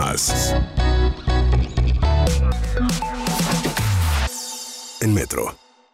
más. En Metro.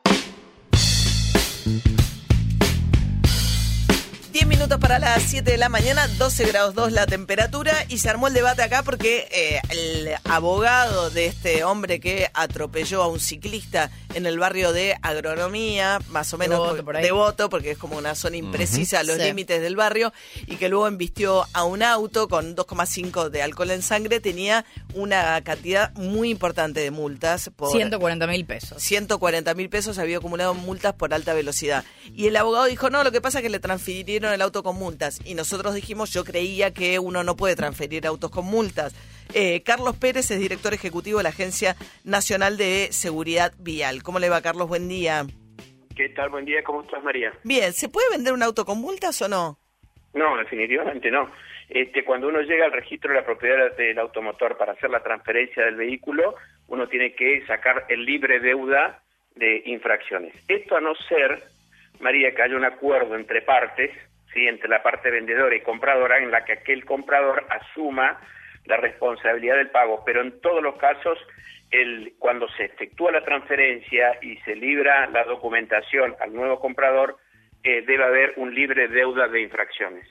10 minutos para las 7 de la mañana, 12 grados 2 la temperatura, y se armó el debate acá porque el abogado de este hombre que atropelló a un ciclista en el barrio de Agronomía, más o menos Devoto, porque es como una zona imprecisa a los límites del barrio, y que luego embistió a un auto con 2,5 de alcohol en sangre, tenía una cantidad muy importante de multas. Por 140.000 pesos. 140.000 pesos había acumulado multas por alta velocidad. Y el abogado dijo, no, lo que pasa es que le transfirieron el auto con multas. Y nosotros dijimos, yo creía que uno no puede transferir autos con multas. Carlos Pérez es director ejecutivo de la Agencia Nacional de Seguridad Vial. ¿Cómo le va, Carlos? Buen día. ¿Qué tal? Buen día. ¿Cómo estás, María? Bien. ¿Se puede vender un auto con multas o no? No, definitivamente no. Cuando uno llega al registro de la propiedad del automotor para hacer la transferencia del vehículo, uno tiene que sacar el libre deuda de infracciones. Esto a no ser, María, que haya un acuerdo entre partes, ¿sí?, entre la parte vendedora y compradora, en la que aquel comprador asuma la responsabilidad del pago, pero en todos los casos, cuando se efectúa la transferencia y se libra la documentación al nuevo comprador, debe haber un libre deuda de infracciones.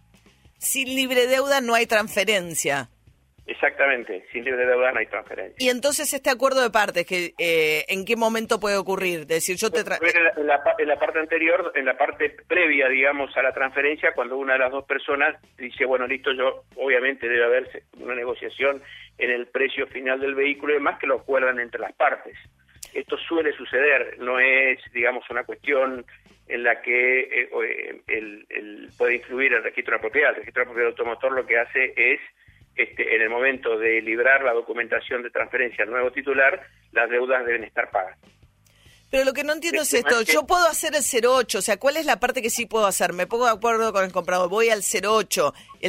Sin libre deuda no hay transferencia. Exactamente, sin libre deuda no hay transferencia. Y entonces este acuerdo de partes, que ¿en qué momento puede ocurrir? Es decir, yo te en la parte anterior, en la parte previa, digamos, a la transferencia, cuando una de las dos personas dice, bueno, listo, yo obviamente debe haber una negociación en el precio final del vehículo y demás, que lo acuerdan entre las partes. Esto suele suceder, no es, digamos, una cuestión en la que puede influir el registro de la propiedad. El registro de la propiedad del automotor lo que hace es, en el momento de librar la documentación de transferencia al nuevo titular, las deudas deben estar pagas. Pero lo que no entiendo es esto, yo puedo hacer el 08, o sea, ¿cuál es la parte que sí puedo hacer? Me pongo de acuerdo con el comprador, voy al 08, el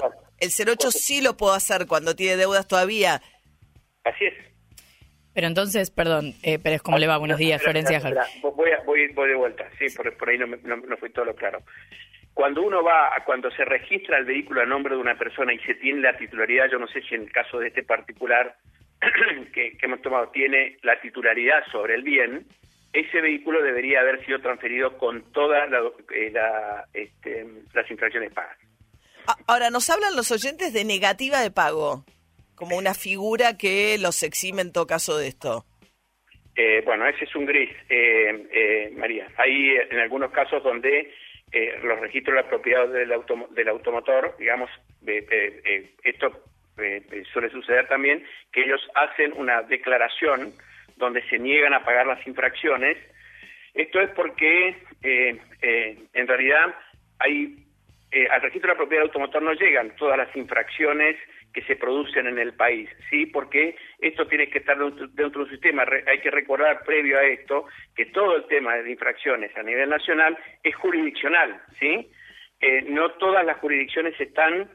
08 sí lo puedo hacer cuando tiene deudas todavía. Así es. Pero entonces, perdón, Pérez, ¿cómo le va? Buenos días, Florencia. Voy de vuelta, sí, por ahí no fue todo lo claro. Cuando se registra el vehículo a nombre de una persona y se tiene la titularidad, yo no sé si en el caso de este particular que hemos tomado tiene la titularidad sobre el bien, ese vehículo debería haber sido transferido con todas las infracciones pagas. Ahora, nos hablan los oyentes de negativa de pago, como una figura que los exime en todo caso de esto. Bueno, ese es un gris, María. Hay en algunos casos donde los registros de la propiedad del automotor, digamos, esto suele suceder también, que ellos hacen una declaración donde se niegan a pagar las infracciones. Esto es porque en realidad al registro de la propiedad del automotor no llegan todas las infracciones que se producen en el país, ¿sí? Porque esto tiene que estar dentro de un sistema. Hay que recordar previo a esto que todo el tema de infracciones a nivel nacional es jurisdiccional, ¿sí? No todas las jurisdicciones están...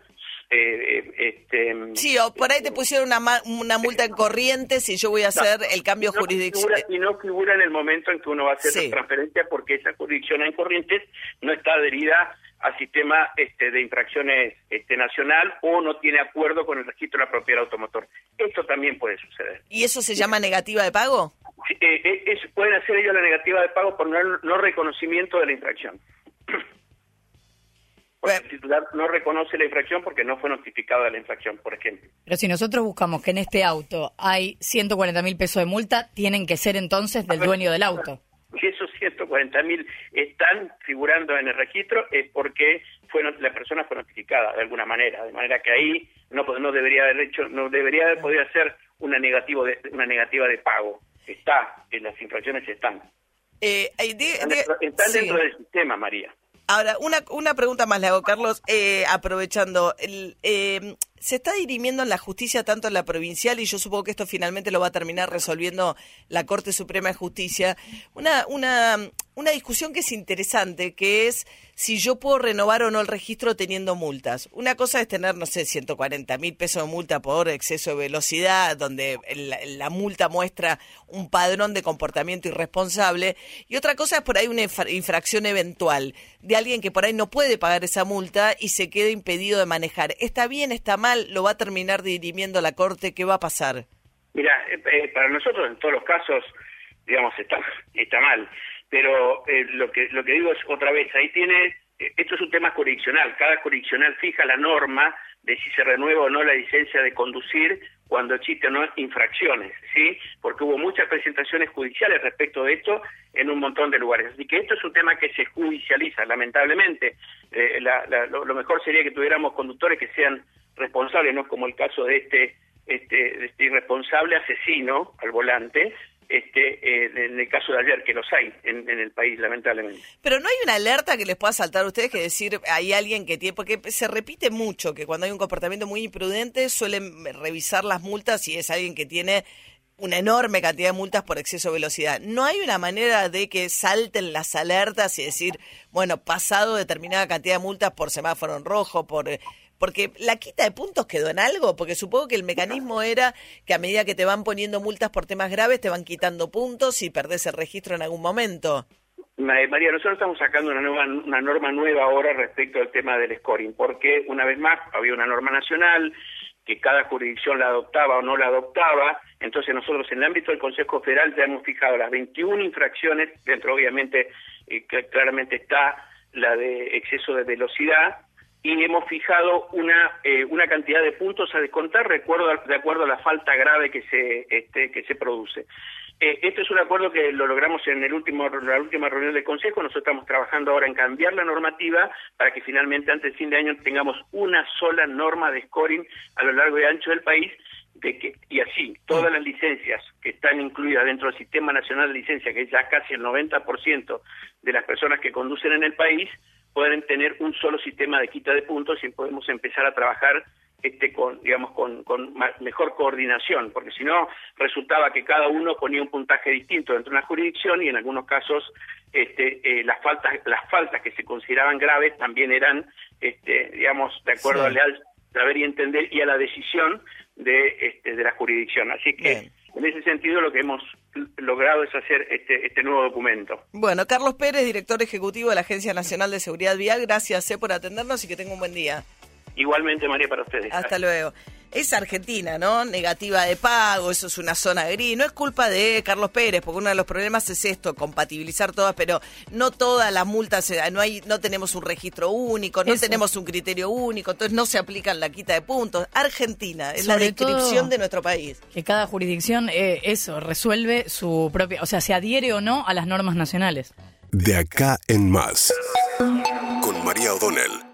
sí, o por ahí te pusieron una multa en Corrientes y yo voy a hacer el cambio jurisdiccional. Y no figura en el momento en que uno va a hacer la transferencia, porque esa jurisdicción en Corrientes no está adherida al sistema de infracciones nacional, o no tiene acuerdo con el registro de la propiedad del automotor. Esto también puede suceder. ¿Y eso se llama negativa de pago? Sí, pueden hacer ellos la negativa de pago por no reconocimiento de la infracción. Porque el titular no reconoce la infracción porque no fue notificado de la infracción, por ejemplo. Pero si nosotros buscamos que en este auto hay 140.000 pesos de multa, tienen que ser entonces del dueño del auto. Si esos 140.000 están figurando en el registro, es porque la persona fue notificada de alguna manera, de manera que ahí no debería haber podido hacer una negativa de pago. Las infracciones están. Están dentro del sistema, María. Ahora, una pregunta más le hago, Carlos, aprovechando. Se está dirimiendo en la justicia tanto en la provincial, y yo supongo que esto finalmente lo va a terminar resolviendo la Corte Suprema de Justicia, una discusión que es interesante, que es si yo puedo renovar o no el registro teniendo multas. Una cosa es tener, no sé, 140.000 pesos de multa por exceso de velocidad, donde la multa muestra un padrón de comportamiento irresponsable, y otra cosa es por ahí una infracción eventual de alguien que por ahí no puede pagar esa multa y se queda impedido de manejar. ¿Está bien, está mal? mal? ¿Lo va a terminar dirimiendo la Corte? ¿Qué va a pasar? Mira, para nosotros en todos los casos, digamos, está mal. Pero lo que digo es otra vez, esto es un tema jurisdiccional. Cada jurisdiccional fija la norma de si se renueva o no la licencia de conducir cuando existen o no infracciones, ¿sí? Porque hubo muchas presentaciones judiciales respecto de esto en un montón de lugares. Así que esto es un tema que se judicializa, lamentablemente. Lo mejor sería que tuviéramos conductores que sean responsables, no como el caso de este irresponsable asesino al volante, en el caso de ayer, que los hay en el país, lamentablemente. Pero no hay una alerta que les pueda saltar a ustedes, que decir, hay alguien que tiene, porque se repite mucho que cuando hay un comportamiento muy imprudente suelen revisar las multas y es alguien que tiene una enorme cantidad de multas por exceso de velocidad. ¿No hay una manera de que salten las alertas y decir, bueno, pasado determinada cantidad de multas por semáforo en rojo, porque la quita de puntos quedó en algo? Porque supongo que el mecanismo era que a medida que te van poniendo multas por temas graves, te van quitando puntos y perdés el registro en algún momento. María, nosotros estamos sacando una norma nueva ahora respecto al tema del scoring, porque una vez más había una norma nacional que cada jurisdicción la adoptaba o no la adoptaba. Entonces nosotros en el ámbito del Consejo Federal ya hemos fijado las 21 infracciones, dentro obviamente claramente está la de exceso de velocidad, y hemos fijado una cantidad de puntos a descontar de acuerdo a la falta grave que se produce. Este es un acuerdo que lo logramos en la última reunión del Consejo. Nosotros estamos trabajando ahora en cambiar la normativa para que finalmente antes del fin de año tengamos una sola norma de scoring a lo largo y ancho del país, y así todas las licencias que están incluidas dentro del Sistema Nacional de Licencia, que es ya casi el 90% de las personas que conducen en el país, pueden tener un solo sistema de quita de puntos y podemos empezar a trabajar con mejor coordinación, porque si no resultaba que cada uno ponía un puntaje distinto dentro de una jurisdicción y en algunos casos las faltas que se consideraban graves también eran de acuerdo al saber y entender y a la decisión de la jurisdicción. Así que bien, en ese sentido lo que hemos logrado es hacer este nuevo documento. Bueno, Carlos Pérez, director ejecutivo de la Agencia Nacional de Seguridad Vial, gracias por atendernos y que tenga un buen día. Igualmente, María, para ustedes. Hasta luego. Es Argentina, ¿no? Negativa de pago, eso es una zona gris. No es culpa de Carlos Pérez, porque uno de los problemas es esto, compatibilizar todas, pero no todas las multas, no tenemos un registro único, no tenemos un criterio único, entonces no se aplican la quita de puntos. Argentina, es la descripción de nuestro país. Que cada jurisdicción, resuelve su propia, o sea, se adhiere o no a las normas nacionales. De acá en más, con María O'Donnell.